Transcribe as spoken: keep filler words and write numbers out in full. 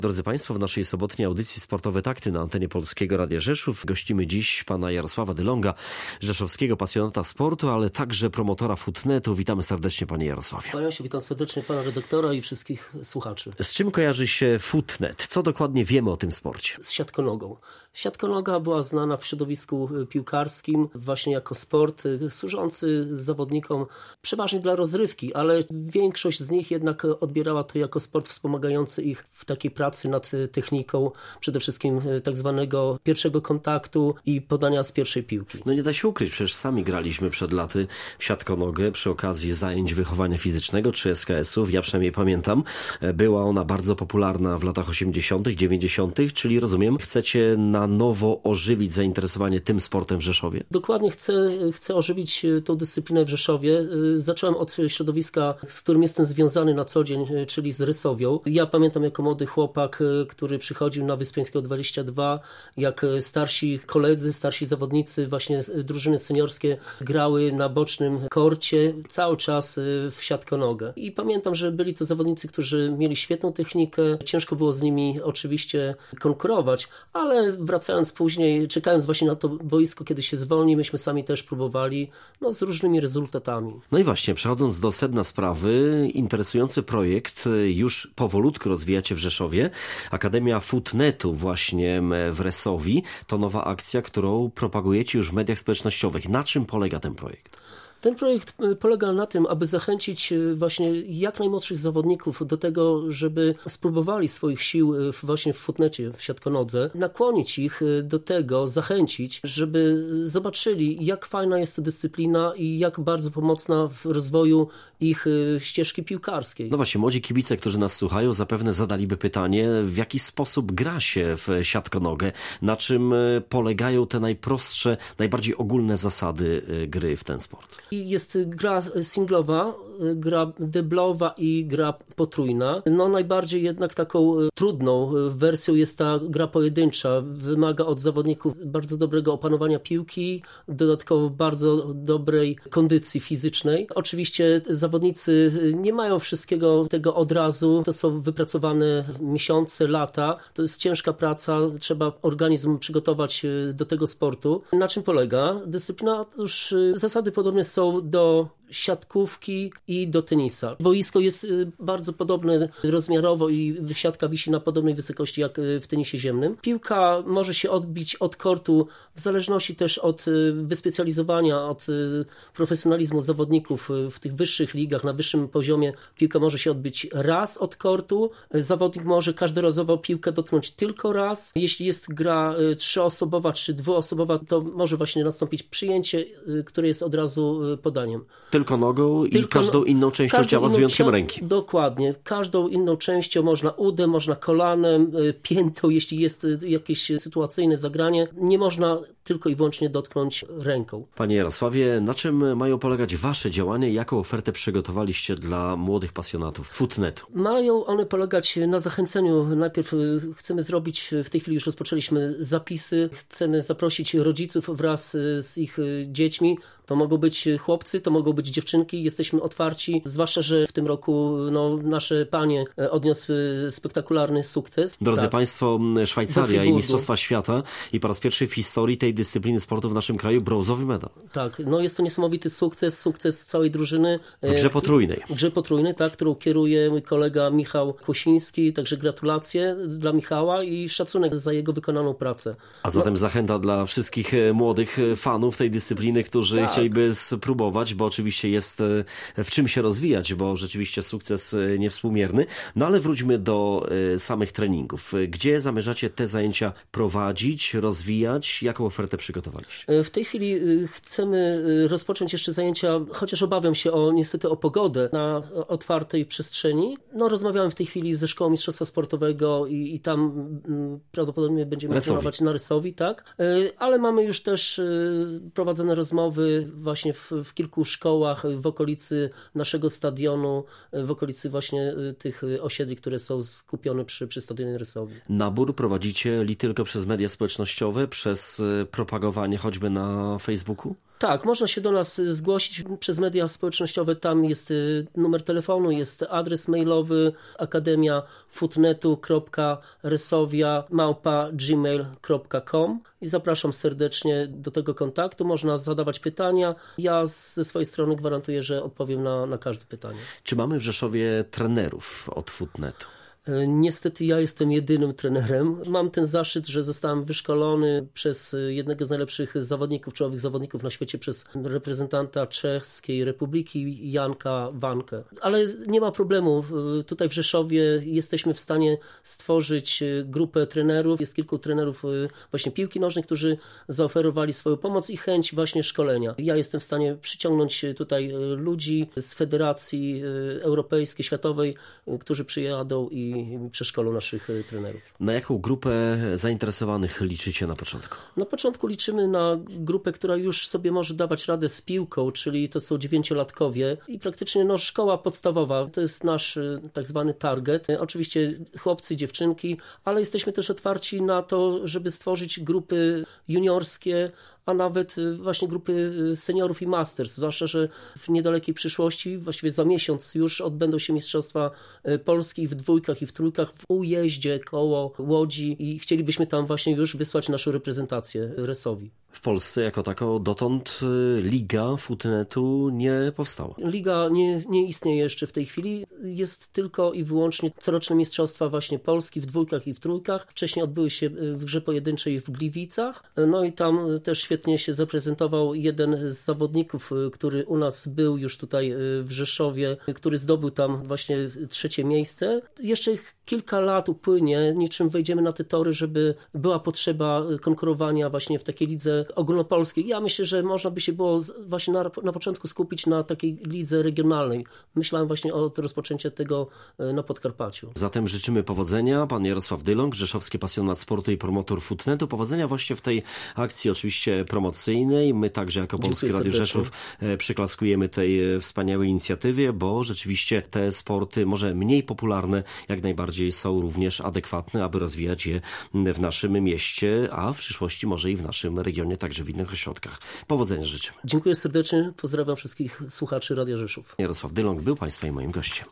Drodzy Państwo, w naszej sobotniej audycji Sportowe Takty na antenie Polskiego Radia Rzeszów gościmy dziś pana Jarosława Dylonga, rzeszowskiego pasjonata sportu, ale także promotora Footnetu. Witamy serdecznie, panie Jarosławie. Panie się, witam serdecznie pana redaktora i wszystkich słuchaczy. Z czym kojarzy się Footnet? Co dokładnie wiemy o tym sporcie? Z siatkonogą. Siatkonoga była znana w środowisku piłkarskim właśnie jako sport służący zawodnikom przeważnie dla rozrywki, ale większość z nich jednak odbierała to jako sport wspomagający ich w takiej pracy nad techniką, przede wszystkim tak zwanego pierwszego kontaktu i podania z pierwszej piłki. No nie da się ukryć, przecież sami graliśmy przed laty w siatkonogę przy okazji zajęć wychowania fizycznego czy S K S-ów. Ja przynajmniej pamiętam, była ona bardzo popularna w latach osiemdziesiątych, dziewięćdziesiątych, czyli rozumiem, chcecie na nowo ożywić zainteresowanie tym sportem w Rzeszowie? Dokładnie chcę, chcę ożywić tą dyscyplinę w Rzeszowie. Zacząłem od środowiska, z którym jestem związany na co dzień, czyli z Rysowią. Ja pamiętam jako młody chłopak, który przychodził na Wyspiańskiego dwadzieścia dwa, jak starsi koledzy, starsi zawodnicy, właśnie drużyny seniorskie grały na bocznym korcie cały czas w siatkonogę. I pamiętam, że byli to zawodnicy, którzy mieli świetną technikę. Ciężko było z nimi oczywiście konkurować, ale wracając później, czekając właśnie na to boisko, kiedy się zwolni, myśmy sami też próbowali, no z różnymi rezultatami. No i właśnie, przechodząc do sedna sprawy, interesujący projekt już powolutku rozwijacie w Rzeszowie. Akademia Footnetu właśnie w Rysowi to nowa akcja, którą propagujecie już w mediach społecznościowych. Na czym polega ten projekt? Ten projekt polega na tym, aby zachęcić właśnie jak najmłodszych zawodników do tego, żeby spróbowali swoich sił właśnie w footnecie, w siatkonodze, nakłonić ich do tego, zachęcić, żeby zobaczyli, jak fajna jest to dyscyplina i jak bardzo pomocna w rozwoju ich ścieżki piłkarskiej. No właśnie, młodzi kibice, którzy nas słuchają, zapewne zadaliby pytanie, w jaki sposób gra się w siatkonogę, na czym polegają te najprostsze, najbardziej ogólne zasady gry w ten sport. Jest gra singlowa, gra deblowa i gra potrójna. No najbardziej jednak taką trudną wersją jest ta gra pojedyncza. Wymaga od zawodników bardzo dobrego opanowania piłki, dodatkowo bardzo dobrej kondycji fizycznej. Oczywiście zawodnicy nie mają wszystkiego tego od razu. To są wypracowane miesiące, lata. To jest ciężka praca. Trzeba organizm przygotować do tego sportu. Na czym polega? Dyscyplina, już zasady podobne są do siatkówki i do tenisa. Boisko jest bardzo podobne rozmiarowo i siatka wisi na podobnej wysokości jak w tenisie ziemnym. Piłka może się odbić od kortu w zależności też od wyspecjalizowania, od profesjonalizmu zawodników w tych wyższych ligach, na wyższym poziomie. Piłka może się odbić raz od kortu. Zawodnik może każdorazowo piłkę dotknąć tylko raz. Jeśli jest gra trzyosobowa czy dwuosobowa, to może właśnie nastąpić przyjęcie, które jest od razu podaniem. Tylko nogą i Tylko każdą inną częścią każdą ciała z wyjątkiem cia... ręki. Dokładnie. Każdą inną częścią można udem, można kolanem, piętą, jeśli jest jakieś sytuacyjne zagranie. Nie można tylko i wyłącznie dotknąć ręką. Panie Jarosławie, na czym mają polegać wasze działania i jaką ofertę przygotowaliście dla młodych pasjonatów Footnetu? Mają one polegać na zachęceniu. Najpierw chcemy zrobić, w tej chwili już rozpoczęliśmy zapisy, chcemy zaprosić rodziców wraz z ich dziećmi. To mogą być chłopcy, to mogą być dziewczynki. Jesteśmy otwarci, zwłaszcza, że w tym roku no, nasze panie odniosły spektakularny sukces. Drodzy tak. Państwo, Szwajcaria i Mistrzostwa Świata i po raz pierwszy w historii tej dyscypliny sportu w naszym kraju brązowy medal. Tak, no jest to niesamowity sukces, sukces całej drużyny. W grze potrójnej. W grze potrójnej, tak, którą kieruje mój kolega Michał Kłosiński, także gratulacje dla Michała i szacunek za jego wykonaną pracę. A zatem no. zachęta dla wszystkich młodych fanów tej dyscypliny, którzy tak. chcieliby spróbować, bo oczywiście jest w czym się rozwijać, bo rzeczywiście sukces niewspółmierny. No ale wróćmy do samych treningów. Gdzie zamierzacie te zajęcia prowadzić, rozwijać? Jaką ofertę przygotowaliście? W tej chwili chcemy rozpocząć jeszcze zajęcia, chociaż obawiam się o niestety o pogodę na otwartej przestrzeni. No rozmawiałem w tej chwili ze Szkołą Mistrzostwa Sportowego i, i tam m, prawdopodobnie będziemy trenować na Rysowi, tak? Ale mamy już też prowadzone rozmowy właśnie w, w kilku szkołach w okolicy naszego stadionu, w okolicy właśnie tych osiedli, które są skupione przy, przy stadionie Rysowi. Nabór prowadzicie li tylko przez media społecznościowe, przez propagowanie choćby na Facebooku? Tak, można się do nas zgłosić przez media społecznościowe. Tam jest numer telefonu, jest adres mailowy akademia footnetu kropka resowia małpa gmail kropka com i zapraszam serdecznie do tego kontaktu. Można zadawać pytania. Ja ze swojej strony gwarantuję, że odpowiem na, na każde pytanie. Czy mamy w Rzeszowie trenerów od Footnetu? Niestety ja jestem jedynym trenerem. Mam ten zaszczyt, że zostałem wyszkolony przez jednego z najlepszych zawodników, czołowych zawodników na świecie, przez reprezentanta Czeskiej Republiki, Janka Wankę. Ale nie ma problemu. Tutaj w Rzeszowie jesteśmy w stanie stworzyć grupę trenerów. Jest kilku trenerów właśnie piłki nożnej, którzy zaoferowali swoją pomoc i chęć właśnie szkolenia. Ja jestem w stanie przyciągnąć tutaj ludzi z Federacji Europejskiej, Światowej, którzy przyjadą i i przeszkolą naszych trenerów. Na jaką grupę zainteresowanych liczycie na początku? Na początku liczymy na grupę, która już sobie może dawać radę z piłką, czyli to są dziewięciolatkowie i praktycznie no, szkoła podstawowa. To jest nasz tak zwany target. Oczywiście chłopcy, dziewczynki, ale jesteśmy też otwarci na to, żeby stworzyć grupy juniorskie, a nawet właśnie grupy seniorów i masters, zwłaszcza, że w niedalekiej przyszłości, właściwie za miesiąc już odbędą się Mistrzostwa Polski w dwójkach i w trójkach w Ujeździe koło Łodzi i chcielibyśmy tam właśnie już wysłać naszą reprezentację Resowi. W Polsce jako tako dotąd liga Footnetu nie powstała. Liga nie, nie istnieje jeszcze w tej chwili. Jest tylko i wyłącznie coroczne Mistrzostwa właśnie Polski w dwójkach i w trójkach. Wcześniej odbyły się w grze pojedynczej w Gliwicach. No i tam też świetnie się zaprezentował jeden z zawodników, który u nas był już tutaj w Rzeszowie, który zdobył tam właśnie trzecie miejsce. Jeszcze kilka lat upłynie, niczym wejdziemy na te tory, żeby była potrzeba konkurowania właśnie w takiej lidze ogólnopolskiej. Ja myślę, że można by się było właśnie na, na początku skupić na takiej lidze regionalnej. Myślałem właśnie o rozpoczęciu tego na Podkarpaciu. Zatem życzymy powodzenia. Pan Jarosław Dylong, rzeszowski pasjonat sportu i promotor Footnetu. Powodzenia właśnie w tej akcji oczywiście promocyjnej. My także jako Polskie Radio Rzeszów przyklaskujemy tej wspaniałej inicjatywie, bo rzeczywiście te sporty może mniej popularne jak najbardziej są również adekwatne, aby rozwijać je w naszym mieście, a w przyszłości może i w naszym regionie, także w innych ośrodkach. Powodzenia życzymy. Dziękuję serdecznie. Pozdrawiam wszystkich słuchaczy Radia Rzeszów. Jarosław Dylong był Państwa i moim gościem.